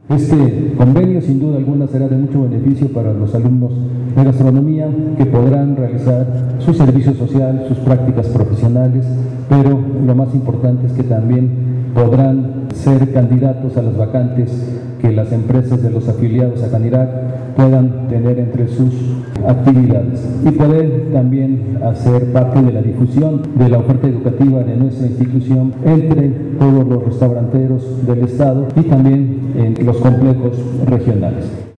Este convenio sin duda alguna será de mucho beneficio para los alumnos de gastronomía que podrán realizar su servicio social, sus prácticas profesionales, pero lo más importante es que también podrán ser candidatos a las vacantes que las empresas de los afiliados a Canirac puedan tener entre sus actividades y poder también hacer parte de la difusión de la oferta educativa de nuestra institución entre todos los restauranteros del Estado y también en los complejos regionales.